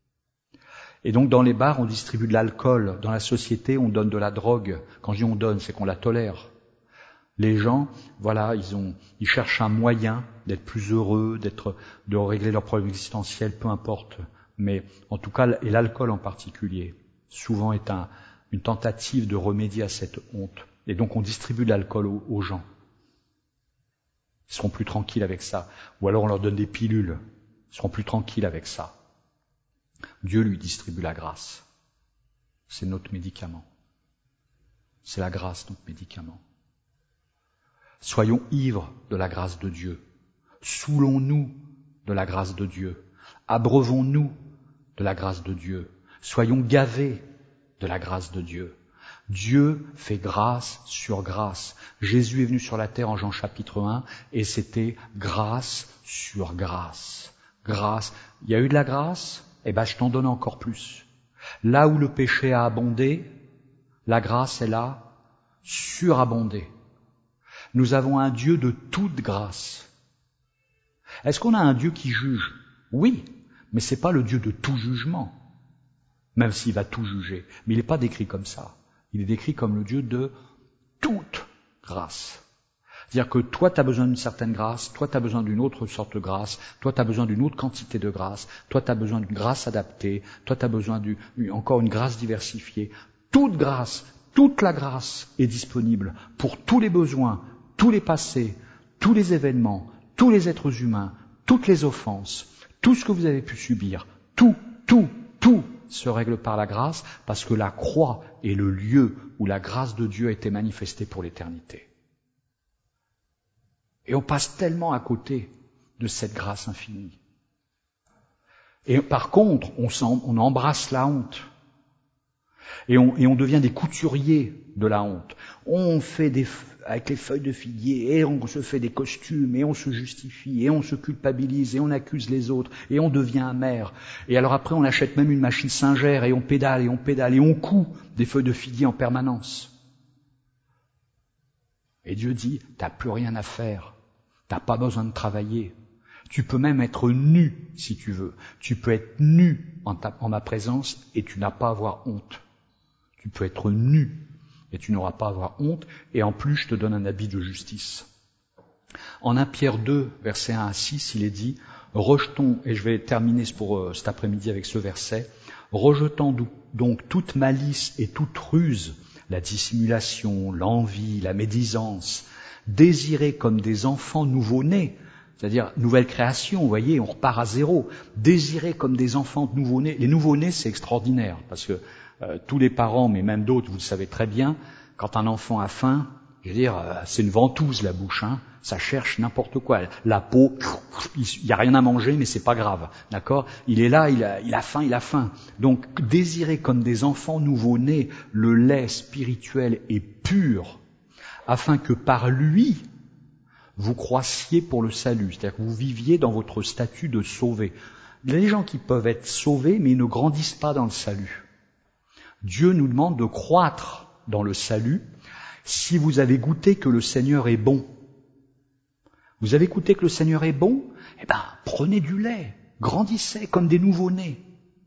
Et donc dans les bars, on distribue de l'alcool. Dans la société, on donne de la drogue. Quand je dis on donne, c'est qu'on la tolère. Les gens, voilà, ils cherchent un moyen d'être plus heureux, de régler leurs problèmes existentiels, peu importe. Mais en tout cas, et l'alcool en particulier, souvent est une tentative de remédier à cette honte. Et donc on distribue de l'alcool aux gens. Ils seront plus tranquilles avec ça. Ou alors on leur donne des pilules. Ils seront plus tranquilles avec ça. Dieu lui distribue la grâce. C'est notre médicament. C'est la grâce, notre médicament. Soyons ivres de la grâce de Dieu. Saoulons-nous de la grâce de Dieu. Abreuvons-nous de la grâce de Dieu. Soyons gavés de la grâce de Dieu. Dieu fait grâce sur grâce. Jésus est venu sur la terre en Jean chapitre 1 et c'était grâce sur grâce. Grâce. Il y a eu de la grâce? Eh ben, je t'en donne encore plus. Là où le péché a abondé, la grâce, elle a surabondé. Nous avons un Dieu de toute grâce. Est-ce qu'on a un Dieu qui juge? Oui, mais c'est pas le Dieu de tout jugement, même s'il va tout juger. Mais il n'est pas décrit comme ça. Il est décrit comme le Dieu de toute grâce. C'est-à-dire que toi, tu as besoin d'une certaine grâce, toi, tu as besoin d'une autre sorte de grâce, toi, tu as besoin d'une autre quantité de grâce, toi, tu as besoin d'une grâce adaptée, toi, tu as besoin encore une grâce diversifiée. Toute grâce, toute la grâce est disponible pour tous les besoins, tous les passés, tous les événements, tous les êtres humains, toutes les offenses, tout ce que vous avez pu subir, tout se règle par la grâce, parce que la croix est le lieu où la grâce de Dieu a été manifestée pour l'éternité. Et on passe tellement à côté de cette grâce infinie. Et par contre, on embrasse la honte. Et on devient des couturiers de la honte. On fait avec les feuilles de figuier, et on se fait des costumes, et on se justifie, et on se culpabilise, et on accuse les autres, et on devient amer. Et alors après, on achète même une machine singère, et on pédale, et on coud des feuilles de figuier en permanence. Et Dieu dit, t'as plus rien à faire. T'as pas besoin de travailler. Tu peux même être nu, si tu veux. Tu peux être nu en ma présence, et tu n'as pas à avoir honte. Tu peux être nu et tu n'auras pas à avoir honte, et en plus je te donne un habit de justice. En 1 Pierre 2, versets 1 à 6, il est dit, rejetons, et je vais terminer pour cet après-midi avec ce verset, rejetant donc toute malice et toute ruse, la dissimulation, l'envie, la médisance, désirez comme des enfants nouveau-nés, c'est-à-dire nouvelle création, vous voyez, on repart à zéro, désirez comme des enfants nouveau-nés. Les nouveau-nés, c'est extraordinaire, parce que tous les parents, mais même d'autres, vous le savez très bien, quand un enfant a faim, je veux dire, c'est une ventouse la bouche, hein, ça cherche n'importe quoi. La peau, il n'y a rien à manger, mais c'est pas grave, d'accord ? Il est là, il a faim. Donc, désirez comme des enfants nouveau-nés le lait spirituel et pur, afin que par lui, vous croissiez pour le salut, c'est-à-dire que vous viviez dans votre statut de sauvé. Il y a des gens qui peuvent être sauvés, mais ils ne grandissent pas dans le salut. Dieu nous demande de croître dans le salut. Si vous avez goûté que le Seigneur est bon, vous avez goûté que le Seigneur est bon, eh ben, prenez du lait, grandissez comme des nouveau-nés.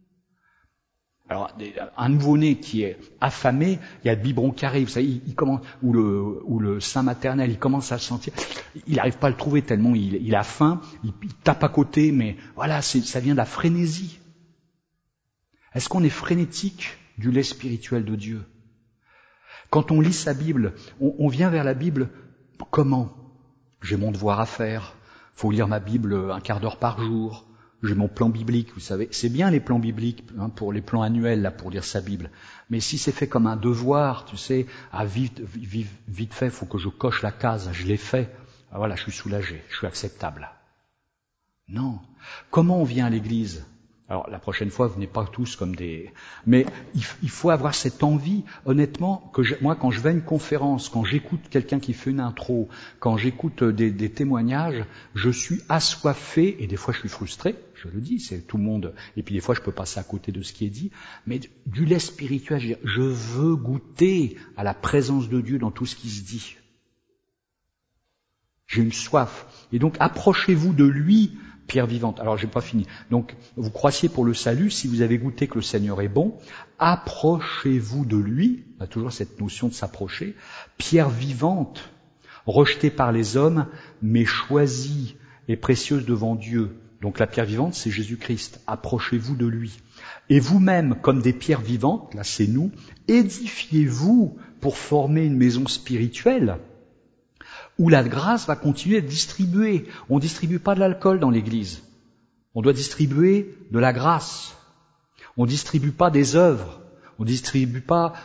Alors, un nouveau-né qui est affamé, il y a le biberon qui arrive, vous savez, il commence, ou le sein maternel, il commence à le sentir, il n'arrive pas à le trouver tellement il a faim, il tape à côté, mais voilà, ça vient de la frénésie. Est-ce qu'on est frénétique du lait spirituel de Dieu? Quand on lit sa Bible, on vient vers la Bible, comment? J'ai mon devoir à faire, faut lire ma Bible un quart d'heure par jour, j'ai mon plan biblique, vous savez, c'est bien les plans bibliques, hein, pour les plans annuels, là, pour lire sa Bible, mais si c'est fait comme un devoir, tu sais, vite fait, faut que je coche la case, je l'ai fait, ah, voilà, je suis soulagé, je suis acceptable. Non. Comment on vient à l'église? Alors, la prochaine fois, venez pas tous comme des... Mais il faut avoir cette envie, honnêtement, moi, quand je vais à une conférence, quand j'écoute quelqu'un qui fait une intro, quand j'écoute des témoignages, je suis assoiffé, et des fois je suis frustré, je le dis, c'est tout le monde, et puis des fois je peux passer à côté de ce qui est dit, mais du lait spirituel, je veux goûter à la présence de Dieu dans tout ce qui se dit. J'ai une soif. Et donc, approchez-vous de lui, pierre vivante. Alors, j'ai pas fini. Donc, vous croissiez pour le salut, si vous avez goûté que le Seigneur est bon, approchez-vous de lui, on a toujours cette notion de s'approcher, pierre vivante, rejetée par les hommes, mais choisie et précieuse devant Dieu. Donc, la pierre vivante, c'est Jésus-Christ. Approchez-vous de lui. Et vous-même, comme des pierres vivantes, là c'est nous, édifiez-vous pour former une maison spirituelle, où la grâce va continuer à être distribuée. On ne distribue pas de l'alcool dans l'Église. On doit distribuer de la grâce. On ne distribue pas des œuvres. On ne distribue pas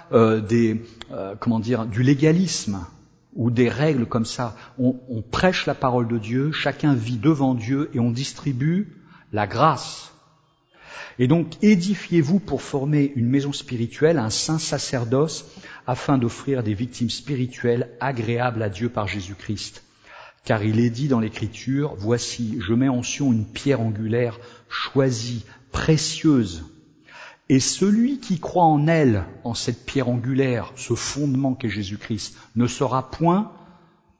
du légalisme ou des règles comme ça. On prêche la parole de Dieu, chacun vit devant Dieu et on distribue la grâce. Et donc, édifiez-vous pour former une maison spirituelle, un saint sacerdoce, afin d'offrir des victimes spirituelles agréables à Dieu par Jésus-Christ. Car il est dit dans l'Écriture, « Voici, je mets en Sion une pierre angulaire choisie, précieuse. Et celui qui croit en elle, en cette pierre angulaire, ce fondement qu'est Jésus-Christ, ne sera point confus. »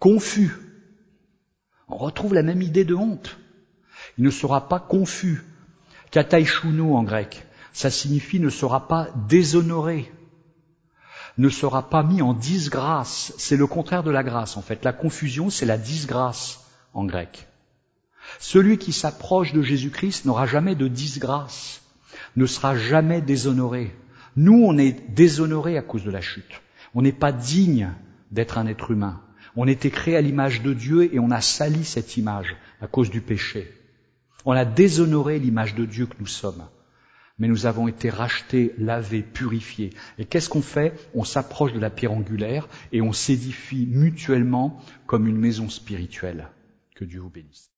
On retrouve la même idée de honte. Il ne sera pas confus. Kataïchouno en grec, ça signifie ne sera pas déshonoré, ne sera pas mis en disgrâce. C'est le contraire de la grâce en fait. La confusion, c'est la disgrâce en grec. Celui qui s'approche de Jésus-Christ n'aura jamais de disgrâce, ne sera jamais déshonoré. Nous, on est déshonorés à cause de la chute. On n'est pas digne d'être un être humain. On a été créé à l'image de Dieu et on a sali cette image à cause du péché. On a déshonoré l'image de Dieu que nous sommes. Mais nous avons été rachetés, lavés, purifiés. Et qu'est-ce qu'on fait? On s'approche de la pierre angulaire et on s'édifie mutuellement comme une maison spirituelle. Que Dieu vous bénisse.